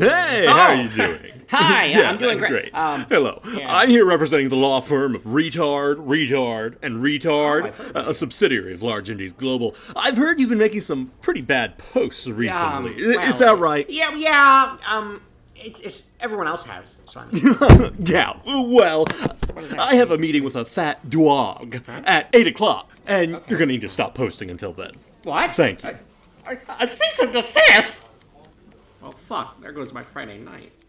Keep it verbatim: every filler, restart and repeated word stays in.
Hey, Oh. how are you doing? Hi, yeah, I'm doing that's great. great. Um, Hello, yeah. I'm here representing the law firm of Retard, Retard, and Oh, Retard, I've heard a, of a you. subsidiary of Large Indies Global. I've heard you've been making some pretty bad posts recently. Um, I- Is well, that right? Yeah, yeah. Um, it's, it's everyone else has. So I mean, Yeah, well, does that I have a meeting with a fat dog at eight o'clock, and you're gonna need to stop posting until then. what? Thank you. A, a, a cease and desist. Well, fuck. There goes my Friday night.